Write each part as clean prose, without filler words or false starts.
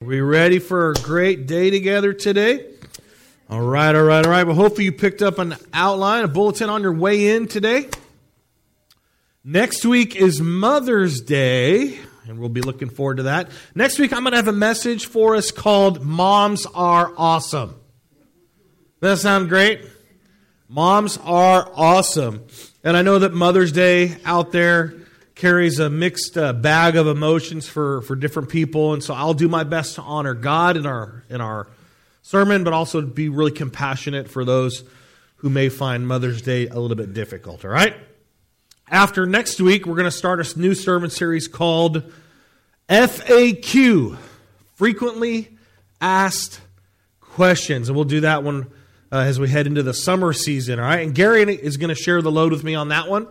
We ready for a great day together today? All right. Well, hopefully you picked up an outline, a bulletin on your way in today. Next week is Mother's Day, and we'll be looking forward to that. Next week, I'm going to have a message for us called Moms Are Awesome. Does that sound great? Moms are awesome. And I know that Mother's Day out there carries a mixed bag of emotions for different people. And so I'll do my best to honor God in our sermon, but also be really compassionate for those who may find Mother's Day a little bit difficult, all right? After next week, we're going to start a new sermon series called FAQ, Frequently Asked Questions. And we'll do that one as we head into the summer season, all right? And Gary is going to share the load with me on that one.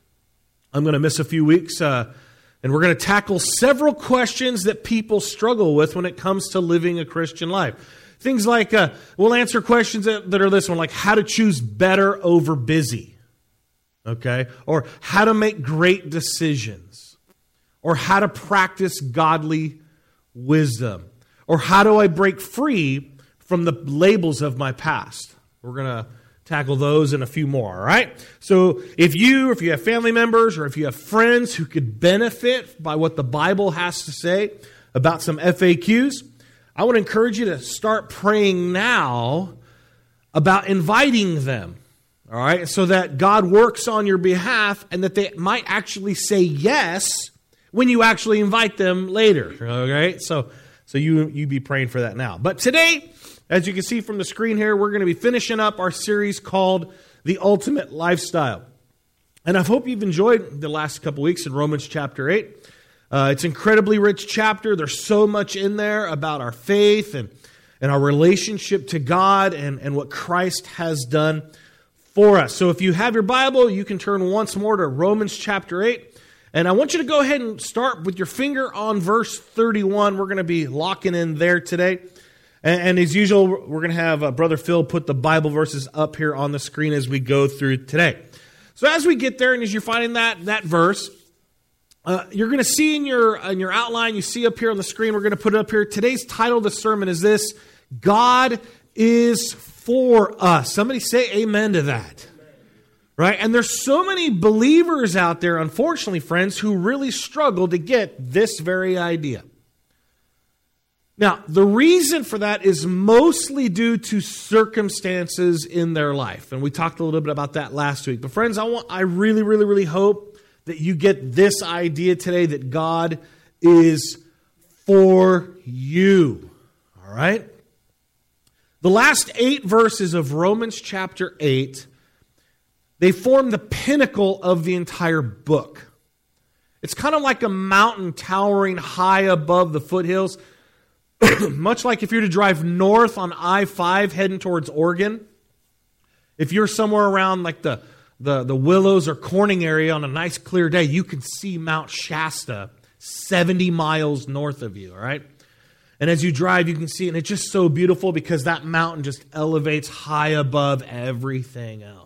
I'm going to miss a few weeks, and we're going to tackle several questions that people struggle with when it comes to living a Christian life. Things like, we'll answer questions that are this one, like how to choose better over busy, okay? Or how to make great decisions, or how to practice godly wisdom, or how do I break free from the labels of my past. We're going to tackle those and a few more, all right? So if you have family members or if you have friends who could benefit by what the Bible has to say about some FAQs, I want to encourage you to start praying now about inviting them, all right? So that God works on your behalf and that they might actually say yes when you actually invite them later, okay? So you be praying for that now. But today, as you can see from the screen here, we're going to be finishing up our series called The Ultimate Lifestyle. And I hope you've enjoyed the last couple weeks in Romans chapter 8. It's an incredibly rich chapter. There's so much in there about our faith and our relationship to God and what Christ has done for us. So if you have your Bible, you can turn once more to Romans chapter 8. And I want you to go ahead and start with your finger on verse 31. We're going to be locking in there today. And as usual, we're going to have Brother Phil put the Bible verses up here on the screen as we go through today. So as we get there, and as you're finding that verse, you're going to see in your outline, you see up here on the screen, we're going to put it up here. Today's title of the sermon is this: God is for us. Somebody say amen to that. Right? And there's so many believers out there, unfortunately, friends, who really struggle to get this very idea. Now, the reason for that is mostly due to circumstances in their life. And we talked a little bit about that last week. But friends, I really hope that you get this idea today that God is for you. All right? The last 8 verses of Romans chapter 8, they form the pinnacle of the entire book. It's kind of like a mountain towering high above the foothills. Much like if you're to drive north on I-5 heading towards Oregon, if you're somewhere around like the Willows or Corning area on a nice clear day, you can see Mount Shasta 70 miles north of you, all right? And as you drive, you can see it, and it's just so beautiful because that mountain just elevates high above everything else.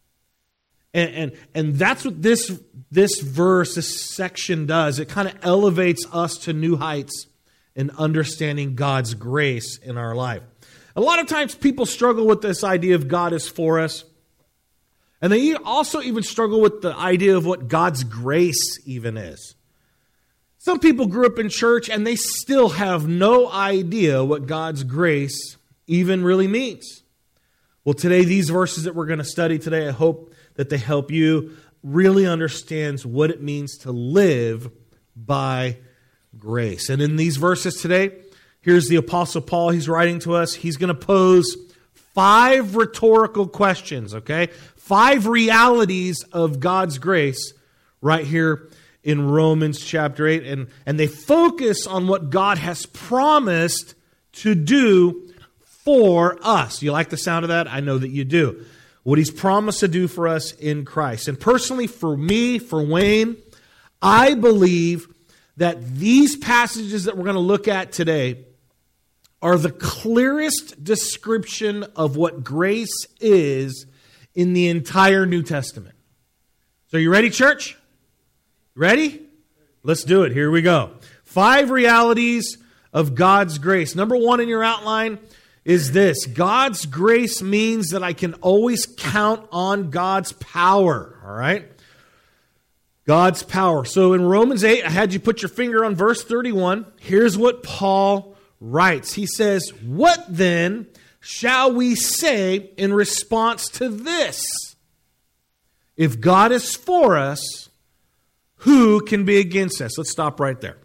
And that's what this verse, this section does. It kind of elevates us to new heights in understanding God's grace in our life. A lot of times people struggle with this idea of God is for us. And they also even struggle with the idea of what God's grace even is. Some people grew up in church and they still have no idea what God's grace even really means. Well, today, these verses that we're going to study today, I hope that they help you really understand what it means to live by grace. And in these verses today, here's the Apostle Paul. He's writing to us. He's going to pose 5 rhetorical questions, okay? 5 realities of God's grace right here in Romans chapter 8. And they focus on what God has promised to do for us. You like the sound of that? I know that you do. What He's promised to do for us in Christ. And personally, for me, for Wayne, I believe that these passages that we're going to look at today are the clearest description of what grace is in the entire New Testament. So you ready, church? Ready? Let's do it. Here we go. 5 realities of God's grace. Number one in your outline is this. God's grace means that I can always count on God's power. All right? God's power. So in Romans 8, I had you put your finger on verse 31. Here's what Paul writes. He says, "What then shall we say in response to this? If God is for us, who can be against us?" Let's stop right there.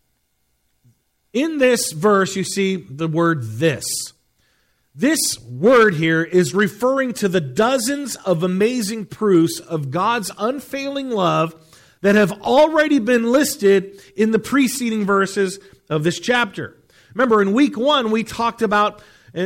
In this verse, you see the word "this." This word here is referring to the dozens of amazing proofs of God's unfailing love that have already been listed in the preceding verses of this chapter. Remember, in week 1, we talked about,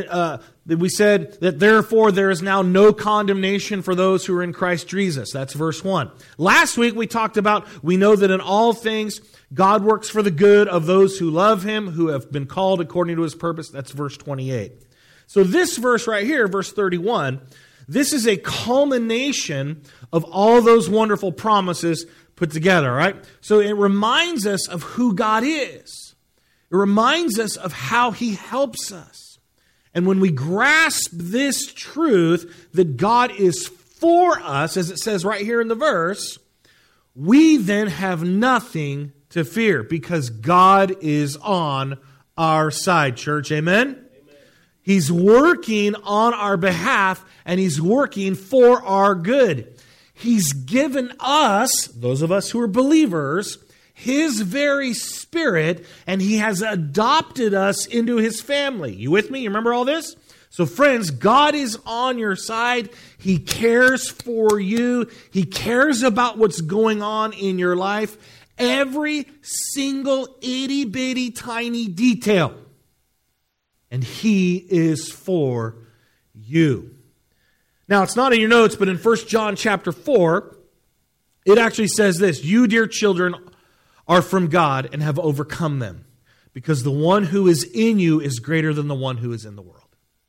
we said that therefore there is now no condemnation for those who are in Christ Jesus. That's verse 1. Last week we talked about, we know that in all things God works for the good of those who love Him, who have been called according to His purpose. That's verse 28. So this verse right here, verse 31, this is a culmination of all those wonderful promises put together, right? So it reminds us of who God is. It reminds us of how He helps us. And when we grasp this truth that God is for us, as it says right here in the verse, we then have nothing to fear because God is on our side, church. Amen? He's working on our behalf, and He's working for our good. He's given us, those of us who are believers, His very Spirit, and He has adopted us into His family. You with me? You remember all this? So friends, God is on your side. He cares for you. He cares about what's going on in your life. Every single itty-bitty tiny detail. And He is for you. Now, it's not in your notes, but in 1 John chapter 4, it actually says this: "You, dear children, are from God and have overcome them, because the one who is in you is greater than the one who is in the world."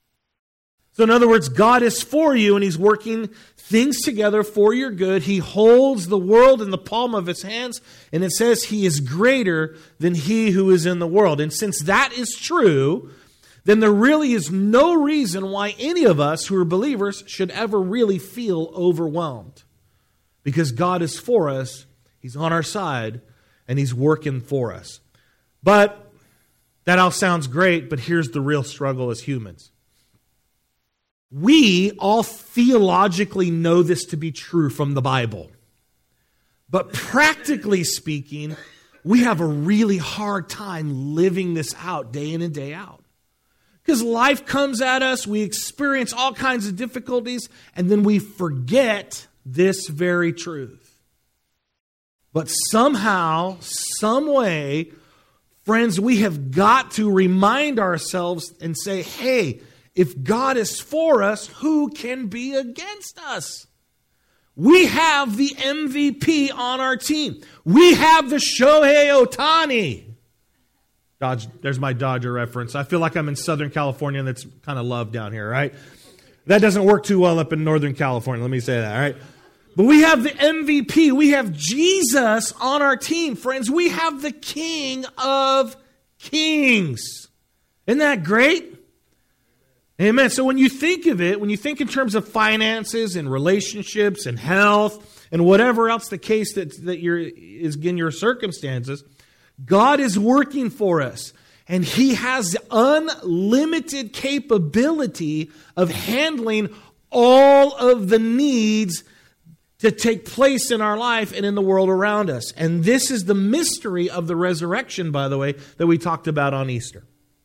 So in other words, God is for you, and He's working things together for your good. He holds the world in the palm of His hands, and it says He is greater than he who is in the world. And since that is true, then there really is no reason why any of us who are believers should ever really feel overwhelmed. Because God is for us, He's on our side, and He's working for us. But that all sounds great, but here's the real struggle as humans. We all theologically know this to be true from the Bible. But practically speaking, we have a really hard time living this out day in and day out. Because life comes at us, we experience all kinds of difficulties, and then we forget this very truth. But somehow, some way, friends, we have got to remind ourselves and say, hey, if God is for us, who can be against us? We have the MVP on our team. We have the Shohei Ohtani. There's my Dodger reference. I feel like I'm in Southern California, and that's kind of love down here, right? That doesn't work too well up in Northern California, let me say that, all right? But we have the MVP. We have Jesus on our team, friends. We have the King of Kings. Isn't that great? Amen. So when you think of it, when you think in terms of finances and relationships and health and whatever else the case that is in your circumstances, God is working for us, and He has unlimited capability of handling all of the needs to take place in our life and in the world around us. And this is the mystery of the resurrection, by the way, that we talked about on Easter.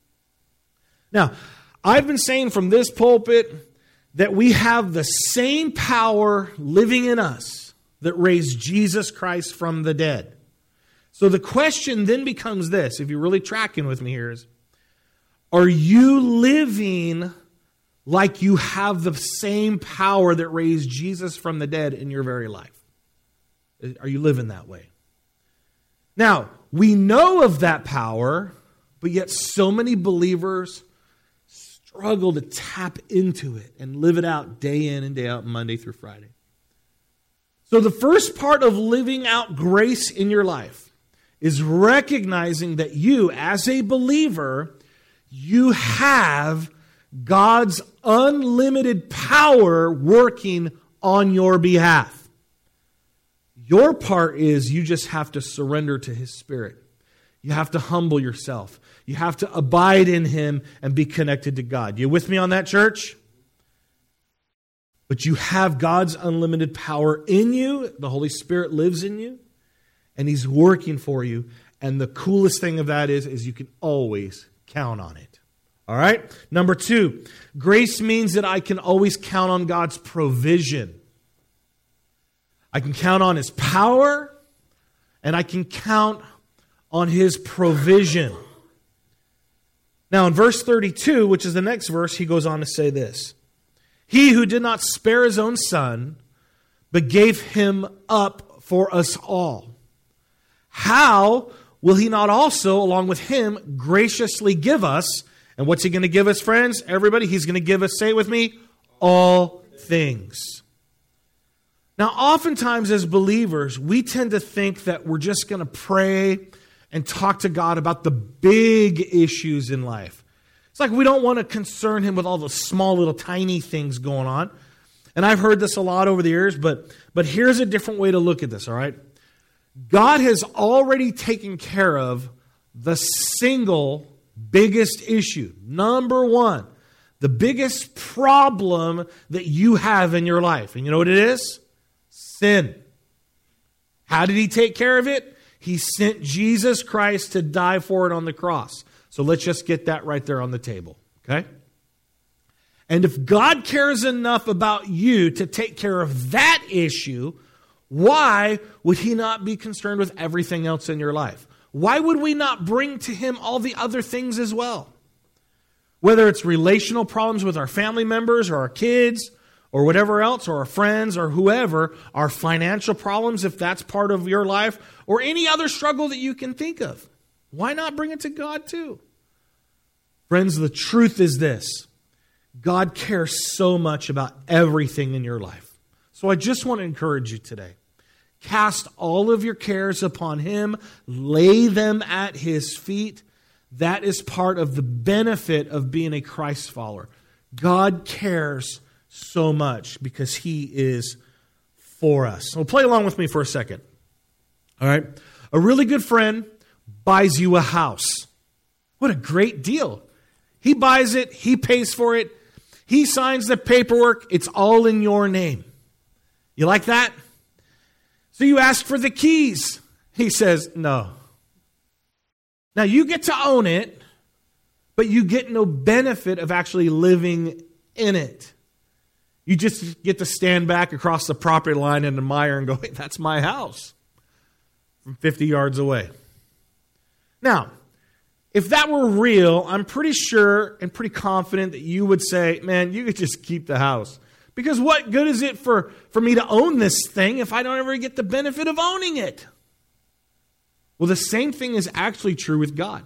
Now, I've been saying from this pulpit that we have the same power living in us that raised Jesus Christ from the dead. So the question then becomes this, if you're really tracking with me here, is, are you living like you have the same power that raised Jesus from the dead in your very life? Are you living that way? Now, we know of that power, but yet so many believers struggle to tap into it and live it out day in and day out, Monday through Friday. So the first part of living out grace in your life is recognizing that you, as a believer, you have God's unlimited power working on your behalf. Your part is you just have to surrender to His Spirit. You have to humble yourself. You have to abide in Him and be connected to God. You with me on that, church? But you have God's unlimited power in you. The Holy Spirit lives in you. And He's working for you. And the coolest thing of that is you can always count on it. All right? Number 2, grace means that I can always count on God's provision. I can count on His power, and I can count on His provision. Now in verse 32, which is the next verse, he goes on to say this. He who did not spare His own Son, but gave Him up for us all, how will He not also, along with Him, graciously give us, and what's He going to give us, friends? Everybody, He's going to give us, say it with me, all things. Now, oftentimes as believers, we tend to think that we're just going to pray and talk to God about the big issues in life. It's like we don't want to concern Him with all the small little tiny things going on. And I've heard this a lot over the years, but here's a different way to look at this, all right? God has already taken care of the single biggest issue. Number 1, the biggest problem that you have in your life. And you know what it is? Sin. How did He take care of it? He sent Jesus Christ to die for it on the cross. So let's just get that right there on the table, okay? And if God cares enough about you to take care of that issue, why would He not be concerned with everything else in your life? Why would we not bring to Him all the other things as well? Whether it's relational problems with our family members or our kids or whatever else, or our friends or whoever, our financial problems, if that's part of your life, or any other struggle that you can think of. Why not bring it to God too? Friends, the truth is this. God cares so much about everything in your life. So I just want to encourage you today. Cast all of your cares upon Him. Lay them at His feet. That is part of the benefit of being a Christ follower. God cares so much because He is for us. So play along with me for a second. All right. A really good friend buys you a house. What a great deal. He buys it. He pays for it. He signs the paperwork. It's all in your name. You like that? So you ask for the keys. He says, no. Now you get to own it, but you get no benefit of actually living in it. You just get to stand back across the property line and admire and go, hey, that's my house from 50 yards away. Now, if that were real, I'm pretty sure and pretty confident that you would say, man, you could just keep the house. Because what good is it for me to own this thing if I don't ever get the benefit of owning it? Well, the same thing is actually true with God.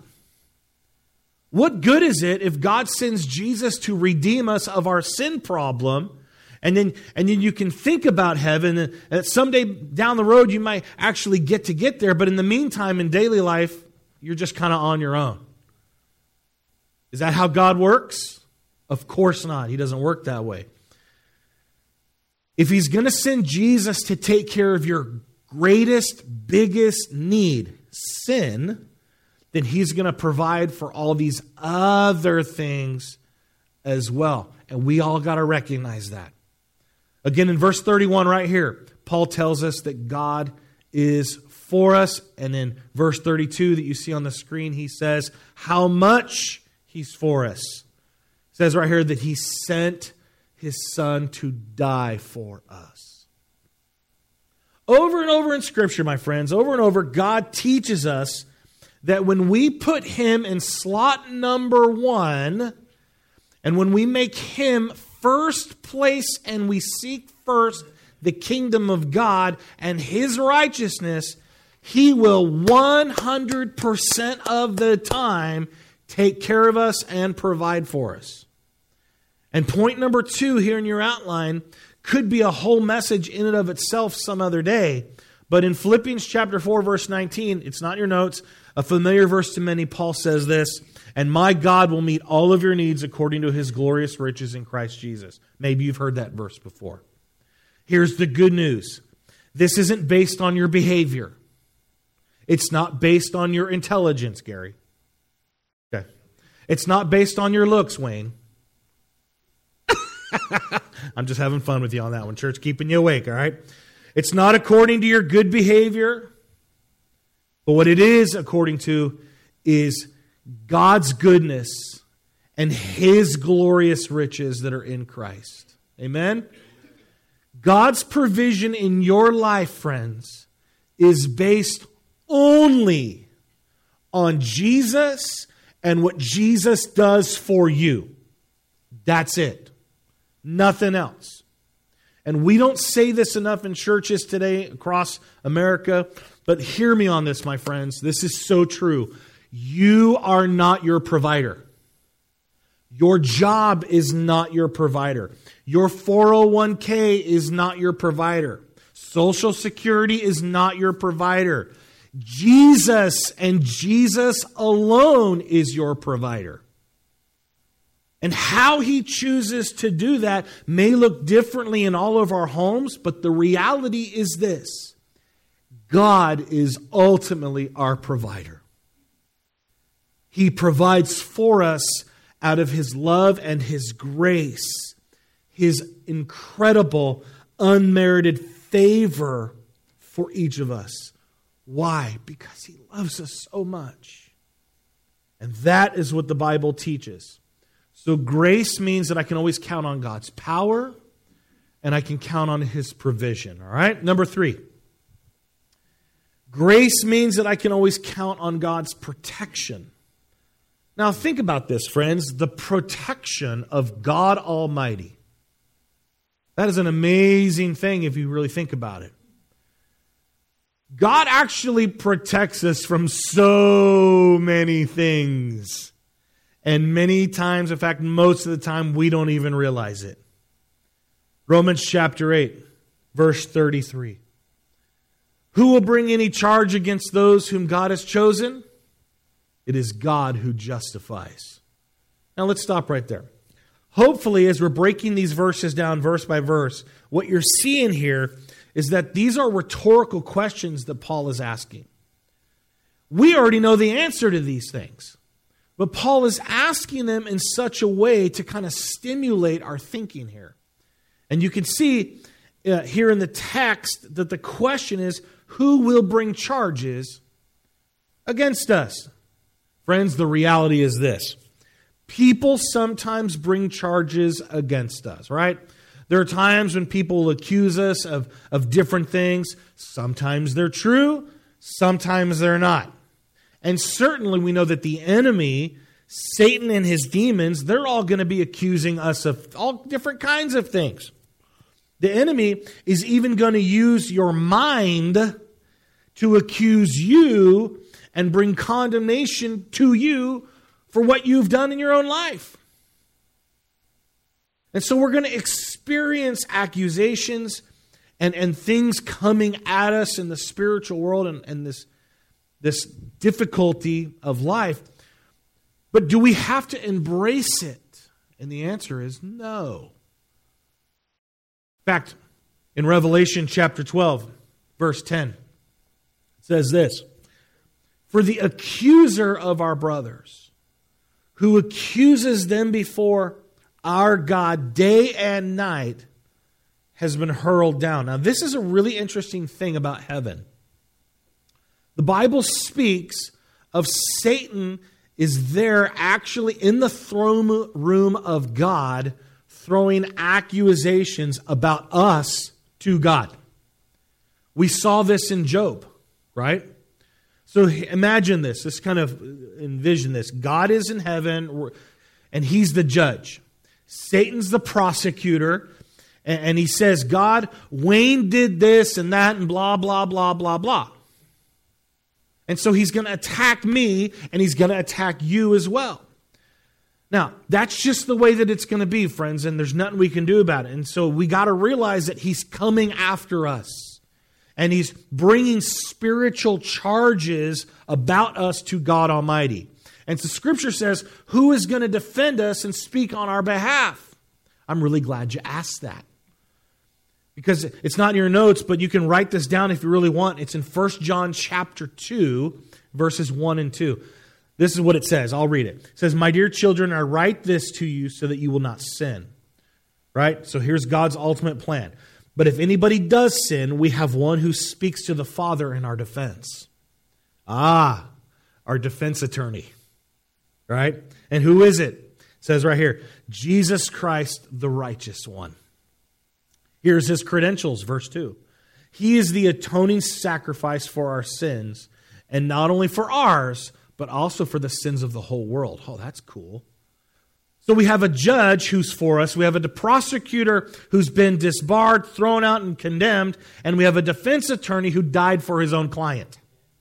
What good is it if God sends Jesus to redeem us of our sin problem, and then you can think about heaven, and that someday down the road you might actually get there, but in the meantime, in daily life, you're just kind of on your own. Is that how God works? Of course not. He doesn't work that way. If He's going to send Jesus to take care of your greatest, biggest need, sin, then He's going to provide for all these other things as well. And we all got to recognize that. Again, in verse 31 right here, Paul tells us that God is for us. And in verse 32 that you see on the screen, he says how much He's for us. It says right here that He sent His Son to die for us. Over and over in Scripture, my friends, over and over, God teaches us that when we put Him in slot number 1, and when we make Him first place and we seek first the kingdom of God and His righteousness, He will 100% of the time take care of us and provide for us. And point number 2 here in your outline could be a whole message in and of itself some other day. But in Philippians chapter 4, verse 19, it's not in your notes, a familiar verse to many, Paul says this, and my God will meet all of your needs according to his glorious riches in Christ Jesus. Maybe you've heard that verse before. Here's the good news. This isn't based on your behavior. It's not based on your intelligence, Gary. Okay. It's not based on your looks, Wayne. I'm just having fun with you on that one, church, keeping you awake, all right? It's not according to your good behavior, but what it is according to is God's goodness and his glorious riches that are in Christ. Amen? God's provision in your life, friends, is based only on Jesus and what Jesus does for you. That's it. Nothing else. And we don't say this enough in churches today across America, but hear me on this, my friends. This is so true. You are not your provider. Your job is not your provider. Your 401k is not your provider. Social Security is not your provider. Jesus and Jesus alone is your provider. And how he chooses to do that may look differently in all of our homes, but the reality is this: God is ultimately our provider. He provides for us out of his love and his grace, his incredible, unmerited favor for each of us. Why? Because he loves us so much. And that is what the Bible teaches. So grace means that I can always count on God's power and I can count on his provision. All right? Number 3. Grace means that I can always count on God's protection. Now think about this, friends. The protection of God Almighty. That is an amazing thing if you really think about it. God actually protects us from so many things. And many times, in fact, most of the time, we don't even realize it. Romans chapter 8, verse 33. Who will bring any charge against those whom God has chosen? It is God who justifies. Now let's stop right there. Hopefully, as we're breaking these verses down verse by verse, what you're seeing here is that these are rhetorical questions that Paul is asking. We already know the answer to these things. But Paul is asking them in such a way to kind of stimulate our thinking here. And you can see here in the text that the question is, who will bring charges against us? Friends, the reality is this. People sometimes bring charges against us, right? There are times when people accuse us of different things. Sometimes they're true, sometimes they're not. And certainly we know that the enemy, Satan and his demons, they're all going to be accusing us of all different kinds of things. The enemy is even going to use your mind to accuse you and bring condemnation to you for what you've done in your own life. And so we're going to experience accusations and things coming at us in the spiritual world and this difficulty of life. But do we have to embrace it? And the answer is no. In fact, in Revelation chapter 12, verse 10, it says this: For the accuser of our brothers, who accuses them before our God day and night, has been hurled down. Now, this is a really interesting thing about heaven. The Bible speaks of Satan is there actually in the throne room of God throwing accusations about us to God. We saw this in Job, right? So imagine this. Just kind of envision this. God is in heaven and he's the judge. Satan's the prosecutor. And he says, God, Wayne did this and that and blah, blah, blah, blah, blah. And so he's going to attack me and he's going to attack you as well. Now, that's just the way that it's going to be, friends, and there's nothing we can do about it. And so we got to realize that he's coming after us. And He's bringing spiritual charges about us to God Almighty. And so Scripture says, who is going to defend us and speak on our behalf? I'm really glad you asked that. Because it's not in your notes, but you can write this down if you really want. It's in 1 John chapter 2, verses 1 and 2. This is what it says. I'll read it. It says, "My dear children, I write this to you so that you will not sin." Right? So here's God's ultimate plan. "But if anybody does sin, we have one who speaks to the Father in our defense." Our defense attorney. Right? And who is it? It says right here, Jesus Christ, the righteous one. Here's His credentials, verse 2. "He is the atoning sacrifice for our sins, and not only for ours, but also for the sins of the whole world." Oh, that's cool. So we have a judge who's for us. We have a prosecutor who's been disbarred, thrown out, and condemned. And we have a defense attorney who died for his own client.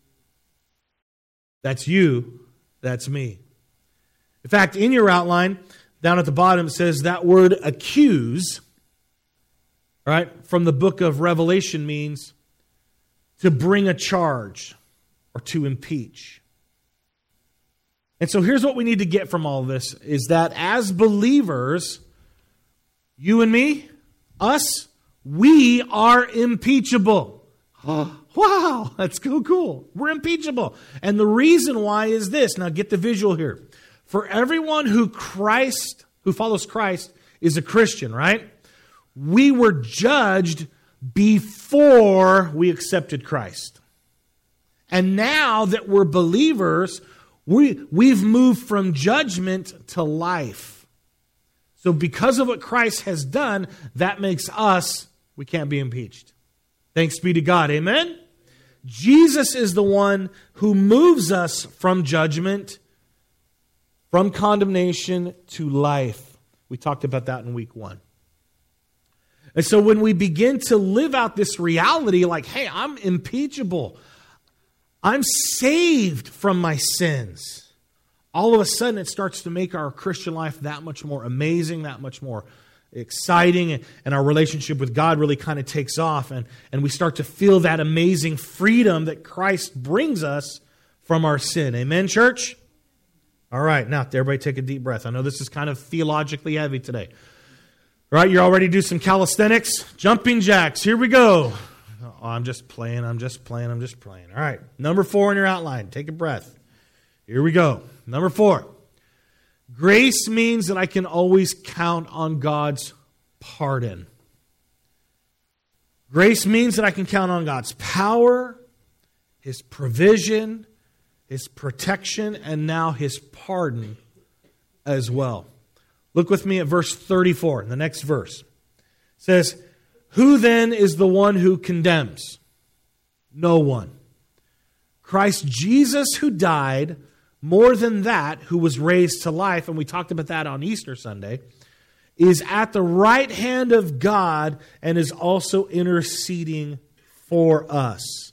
That's you. That's me. In fact, in your outline, down at the bottom, it says that word accuse, right, from the book of Revelation means to bring a charge or to impeach. And so here's what we need to get from all of this, is that as believers, you and me, us, we are impeachable. Wow, that's so cool. We're impeachable. And the reason why is this. Now get the visual here. For everyone who follows Christ is a Christian, right? We were judged before we accepted Christ. And now that we're believers, we've moved from judgment to life. So because of what Christ has done, that makes us, we can't be impeached. Thanks be to God. Amen? Jesus is the one who moves us from judgment, from condemnation to life. We talked about that in week 1. And so when we begin to live out this reality, like, hey, I'm impeachable, I'm saved from my sins, all of a sudden it starts to make our Christian life that much more amazing, that much more exciting, and our relationship with God really kind of takes off, and we start to feel that amazing freedom that Christ brings us from our sin. Amen, church? All right, now everybody take a deep breath. I know this is kind of theologically heavy today. All right, you're all ready to do some calisthenics? Jumping jacks, here we go. Oh, I'm just playing. All right, number 4 in your outline. Take a breath. Here we go. Number 4. Grace means that I can always count on God's pardon. Grace means that I can count on God's power, His provision, His protection, and now His pardon as well. Look with me at verse 34, the next verse. It says, "Who then is the one who condemns? No one. Christ Jesus, who died, more than that, who was raised to life," and we talked about that on Easter Sunday, "is at the right hand of God and is also interceding for us."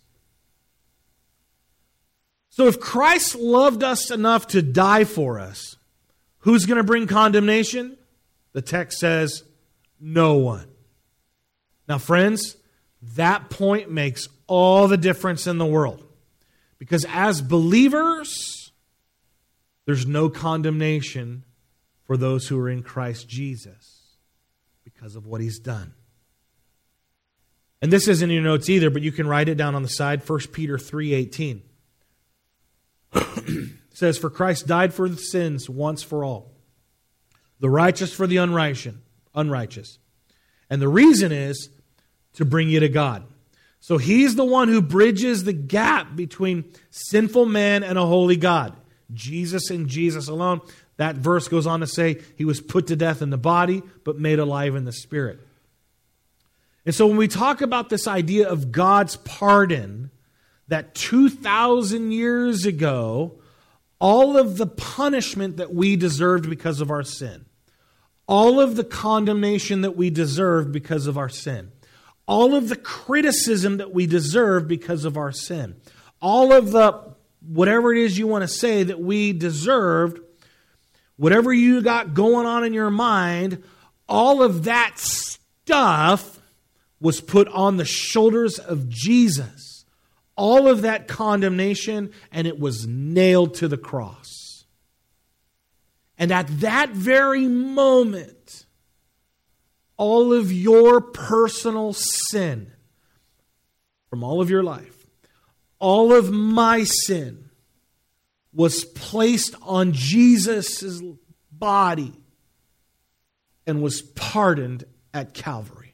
So if Christ loved us enough to die for us, who's going to bring condemnation? The text says, no one. Now, friends, that point makes all the difference in the world. Because as believers, there's no condemnation for those who are in Christ Jesus because of what He's done. And this isn't in your notes either, but you can write it down on the side, 1 Peter 3:18. It says, "For Christ died for the sins once for all, the righteous for the unrighteous. And the reason is to bring you to God." So He's the one who bridges the gap between sinful man and a holy God. Jesus and Jesus alone. That verse goes on to say He was put to death in the body, but made alive in the spirit. And so when we talk about this idea of God's pardon, that 2,000 years ago, all of the punishment that we deserved because of our sin, all of the condemnation that we deserved because of our sin, all of the criticism that we deserve because of our sin, all of the whatever it is you want to say that we deserved, whatever you got going on in your mind, all of that stuff was put on the shoulders of Jesus. All of that condemnation, and it was nailed to the cross. And at that very moment, all of your personal sin from all of your life, all of my sin was placed on Jesus' body and was pardoned at Calvary.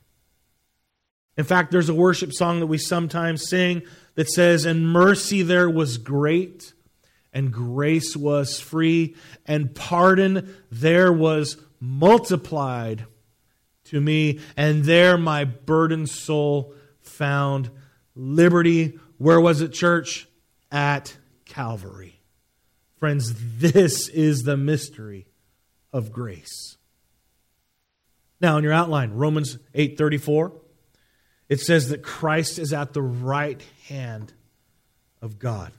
In fact, there's a worship song that we sometimes sing that says, "And mercy there was great, and grace was free, and pardon there was multiplied to me, and there my burdened soul found liberty." Where was it, church? At Calvary. Friends, this is the mystery of grace. Now, in your outline, Romans 8:34, it says that Christ is at the right hand of God.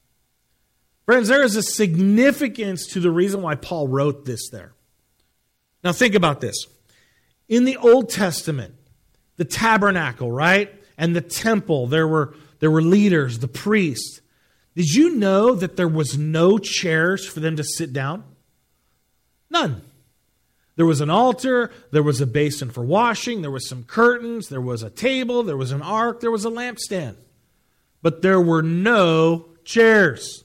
Friends, there is a significance to the reason why Paul wrote this there. Now, think about this. In the Old Testament, the tabernacle, right, and the temple, there were leaders, the priests. Did you know that there was no chairs for them to sit down? None. There was an altar, there was a basin for washing, there was some curtains, there was a table, there was an ark, there was a lampstand. But there were no chairs.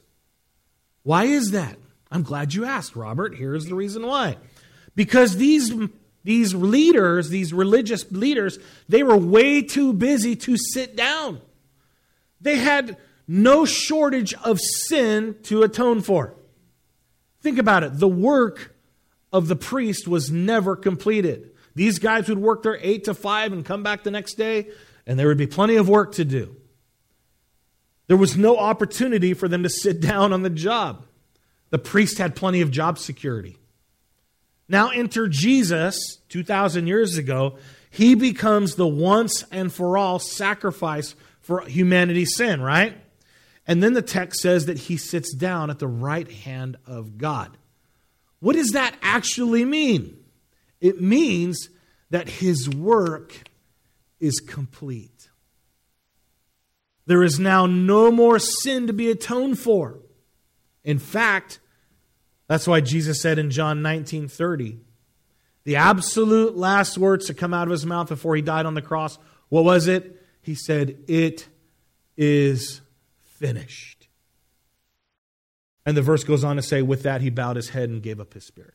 Why is that? I'm glad you asked, Robert. Here's the reason why. Because these leaders, these religious leaders, they were way too busy to sit down. They had no shortage of sin to atone for. Think about it. The work of the priest was never completed. These guys would work their 8 to 5 and come back the next day, and there would be plenty of work to do. There was no opportunity for them to sit down on the job. The priest had plenty of job security. Now enter Jesus, 2,000 years ago. He becomes the once and for all sacrifice for humanity's sin, right? And then the text says that he sits down at the right hand of God. What does that actually mean? It means that his work is complete. There is now no more sin to be atoned for. In fact, that's why Jesus said in John 19:30, the absolute last words to come out of his mouth before he died on the cross, what was it? He said, "It is finished." And the verse goes on to say, with that he bowed his head and gave up his spirit.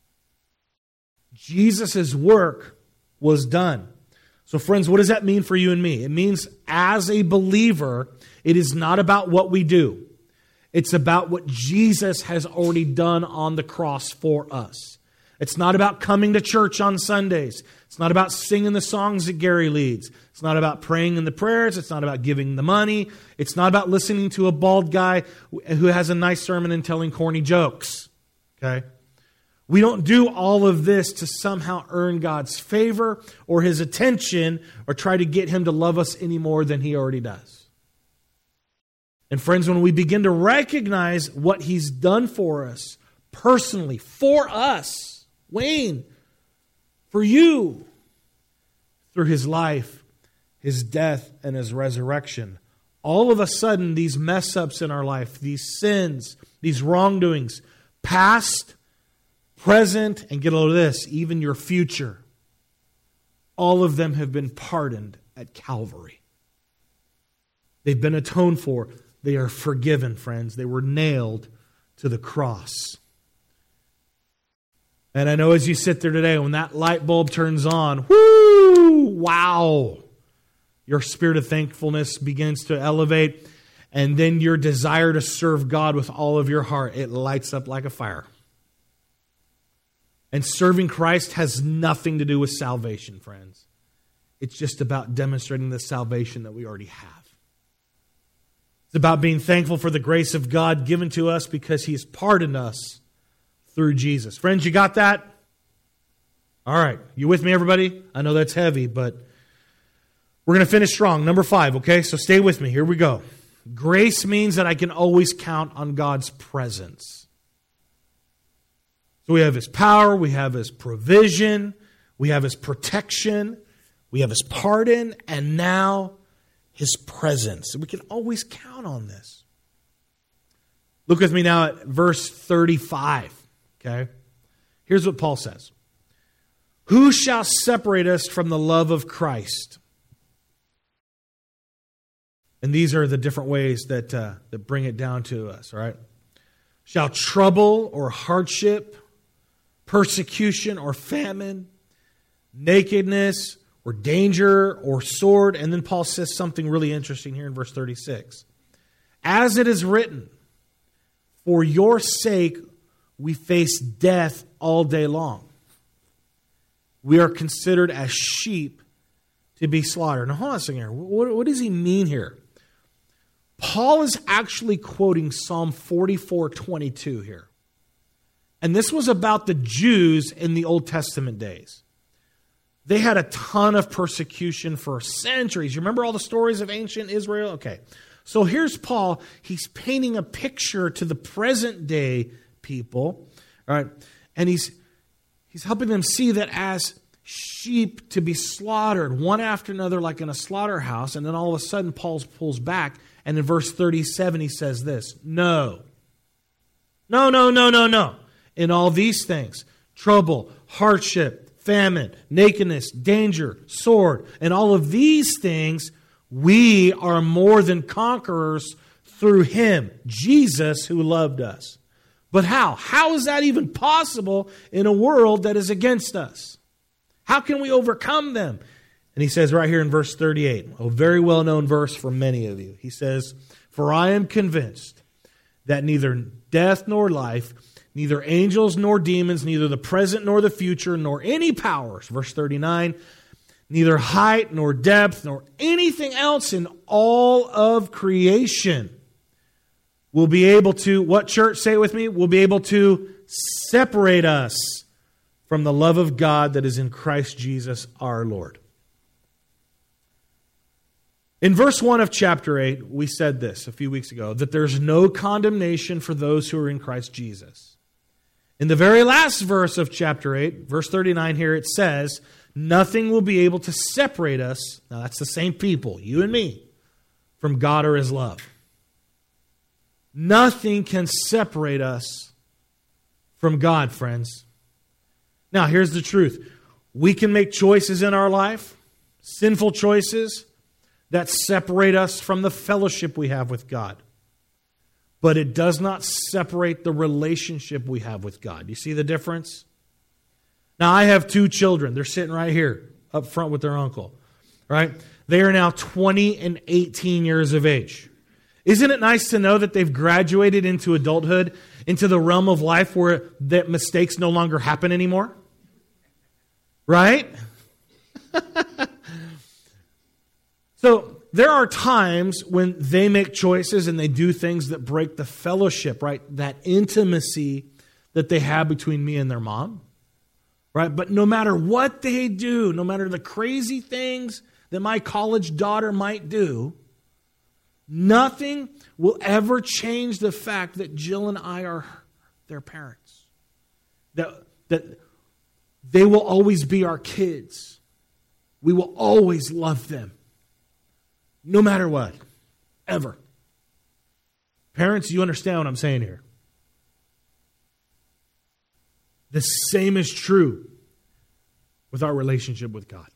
Jesus' work was done. So friends, what does that mean for you and me? It means as a believer, it is not about what we do. It's about what Jesus has already done on the cross for us. It's not about coming to church on Sundays. It's not about singing the songs that Gary leads. It's not about praying in the prayers. It's not about giving the money. It's not about listening to a bald guy who has a nice sermon and telling corny jokes. Okay? We don't do all of this to somehow earn God's favor or his attention or try to get him to love us any more than he already does. And friends, when we begin to recognize what he's done for us, personally, for us, Wayne, for you, through his life, his death, and his resurrection, all of a sudden these mess-ups in our life, these sins, these wrongdoings, past, present, and get a load of this, even your future, all of them have been pardoned at Calvary. They've been atoned for. They are forgiven, friends. They were nailed to the cross. And I know as you sit there today, when that light bulb turns on, whoo, wow, your spirit of thankfulness begins to elevate, and then your desire to serve God with all of your heart, it lights up like a fire. And serving Christ has nothing to do with salvation, friends. It's just about demonstrating the salvation that we already have. It's about being thankful for the grace of God given to us because He has pardoned us through Jesus. Friends, you got that? All right. You with me, everybody? I know that's heavy, but we're going to finish strong. Number 5, okay? So stay with me. Here we go. Grace means that I can always count on God's presence. So we have His power, we have His provision, we have His protection, We have His pardon and now His presence. We can always count on this. Look with me now at verse 35. Okay? Here's what Paul says. Who shall separate us from the love of Christ? And these are the different ways that bring it down to us, all right? Shall trouble or hardship, persecution or famine, nakedness or danger or sword. And then Paul says something really interesting here in verse 36. As it is written, for your sake we face death all day long. We are considered as sheep to be slaughtered. Now hold on a second here. What does he mean here? Paul is actually quoting Psalm 44:22 here. And this was about the Jews in the Old Testament days. They had a ton of persecution for centuries. You remember all the stories of ancient Israel? Okay. So here's Paul. He's painting a picture to the present day people. All right. And he's helping them see that as sheep to be slaughtered one after another like in a slaughterhouse. And then all of a sudden Paul pulls back. And in verse 37 he says this. No. In all these things, trouble, hardship, famine, nakedness, danger, sword, and all of these things, we are more than conquerors through Him, Jesus, who loved us. But how? How is that even possible in a world that is against us? How can we overcome them? And he says right here in verse 38, a very well-known verse for many of you. He says, for I am convinced that neither death nor life, neither angels nor demons, neither the present nor the future, nor any powers, verse 39, neither height nor depth nor anything else in all of creation will be able to, what church, say it with me, will be able to separate us from the love of God that is in Christ Jesus our Lord. In verse 1 of chapter 8, we said this a few weeks ago, that there's no condemnation for those who are in Christ Jesus. In the very last verse of chapter 8, verse 39 here, it says, nothing will be able to separate us, now that's the same people, you and me, from God or His love. Nothing can separate us from God, friends. Now, here's the truth. We can make choices in our life, sinful choices, that separate us from the fellowship we have with God. But it does not separate the relationship we have with God. You see the difference? Now, I have 2 children. They're sitting right here up front with their uncle. Right? They are now 20 and 18 years of age. Isn't it nice to know that they've graduated into adulthood, into the realm of life where that mistakes no longer happen anymore? Right? So there are times when they make choices and they do things that break the fellowship, right? That intimacy that they have between me and their mom, right? But no matter what they do, no matter the crazy things that my college daughter might do, nothing will ever change the fact that Jill and I are their parents. That they will always be our kids. We will always love them. No matter what. Ever. Parents, you understand what I'm saying here. The same is true with our relationship with God.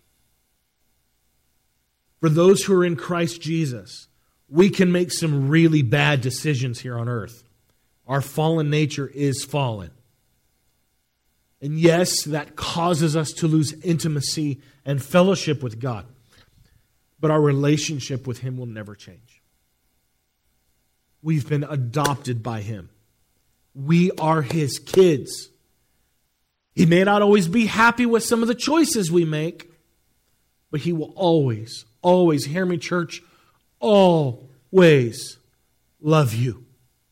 For those who are in Christ Jesus, we can make some really bad decisions here on earth. Our fallen nature is fallen. And yes, that causes us to lose intimacy and fellowship with God. But our relationship with Him will never change. We've been adopted by Him. We are His kids. He may not always be happy with some of the choices we make, but He will always, hear me, church, always love you.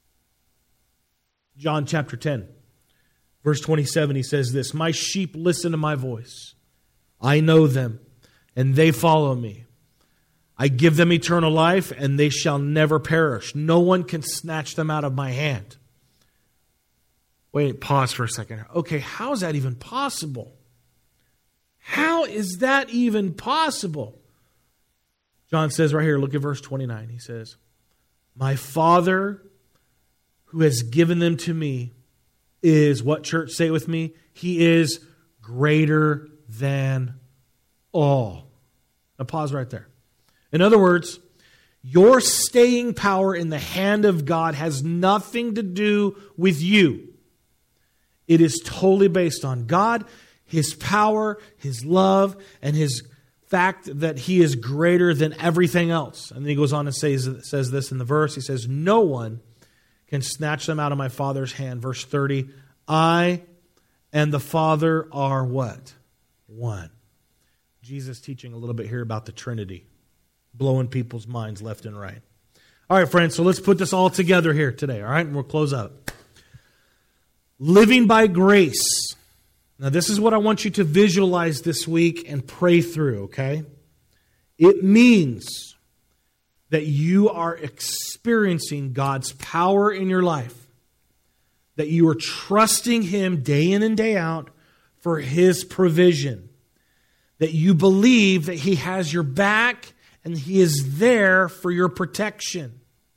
John chapter 10, verse 27, He says this, my sheep listen to my voice. I know them, and they follow me. I give them eternal life, and they shall never perish. No one can snatch them out of my hand. Wait, pause for a second. Okay, how is that even possible? How is that even possible? John says right here, look at verse 29. He says, my Father who has given them to me is, what, church? Say it with me. He is greater than all. Now pause right there. In other words, your staying power in the hand of God has nothing to do with you. It is totally based on God, His power, His love, and His fact that He is greater than everything else. And then he goes on and says this in the verse. He says, no one can snatch them out of my Father's hand. Verse 30, I and the Father are what? One. Jesus teaching a little bit here about the Trinity, blowing people's minds left and right. All right, friends, so let's put this all together here today, all right? And we'll close up. Living by grace. Now, this is what I want you to visualize this week and pray through, okay? It means that you are experiencing God's power in your life, that you are trusting Him day in and day out for His provision, that you believe that He has your back and He is there for your protection,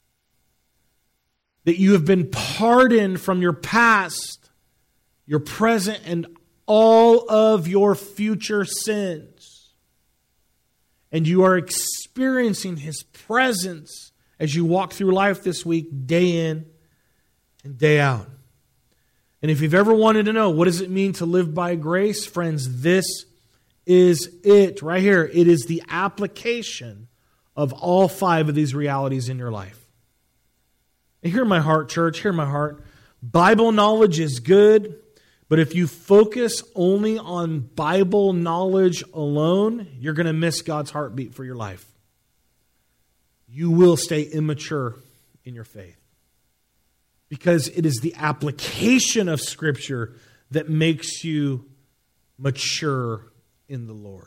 that you have been pardoned from your past, your present, and all of your future sins. And you are experiencing His presence as you walk through life this week, day in and day out. And if you've ever wanted to know, what does it mean to live by grace? Friends, this is it right here. It is the application of all 5 of these realities in your life. And hear my heart, church, hear my heart. Bible knowledge is good, but if you focus only on Bible knowledge alone, you're going to miss God's heartbeat for your life. You will stay immature in your faith. Because it is the application of Scripture that makes you mature in the Lord.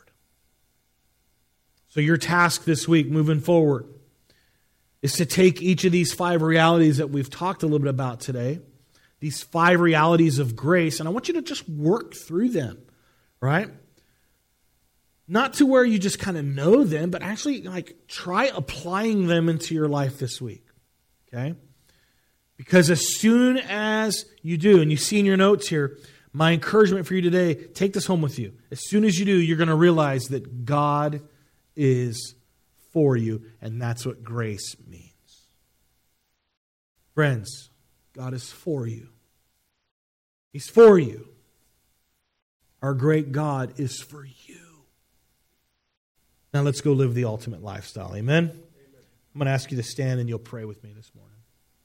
So your task this week, moving forward, is to take each of these 5 realities that we've talked a little bit about today, these 5 realities of grace, and I want you to just work through them, right? Not to where you just kind of know them, but actually try applying them into your life this week, okay? Because as soon as you do, and you see in your notes here, my encouragement for you today, take this home with you. As soon as you do, you're going to realize that God is for you, and that's what grace means. Friends, God is for you. He's for you. Our great God is for you. Now let's go live the ultimate lifestyle. Amen? I'm going to ask you to stand and you'll pray with me this morning.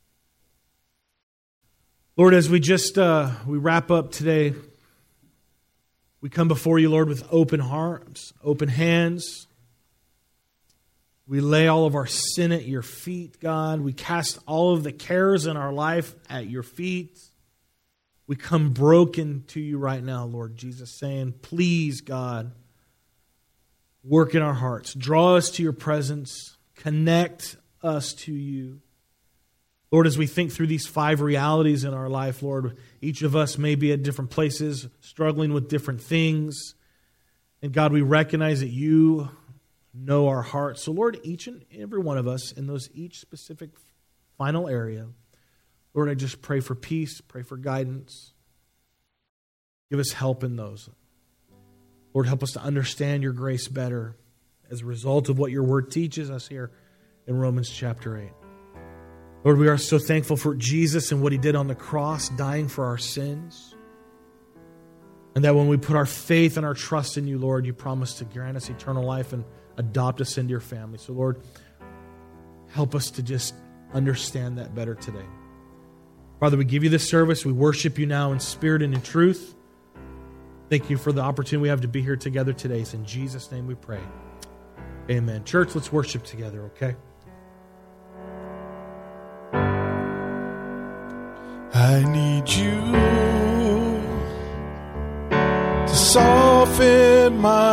Lord, as we wrap up today, we come before you, Lord, with open hearts, open hands. We lay all of our sin at your feet, God. We cast all of the cares in our life at your feet. We come broken to you right now, Lord Jesus, saying, please, God, work in our hearts. Draw us to your presence. Connect us to you. Lord, as we think through these 5 realities in our life, Lord, each of us may be at different places, struggling with different things. And God, we recognize that you know our hearts. So Lord, each and every one of us in each specific final area, Lord, I just pray for peace, pray for guidance. Give us help in those. Lord, help us to understand your grace better as a result of what your word teaches us here in Romans chapter 8. Lord, we are so thankful for Jesus and what He did on the cross, dying for our sins. And that when we put our faith and our trust in you, Lord, you promise to grant us eternal life and adopt us into your family. So, Lord, help us to just understand that better today. Father, we give you this service. We worship you now in spirit and in truth. Thank you for the opportunity we have to be here together today. It's in Jesus' name we pray. Amen. Church, let's worship together, okay? I need you to soften my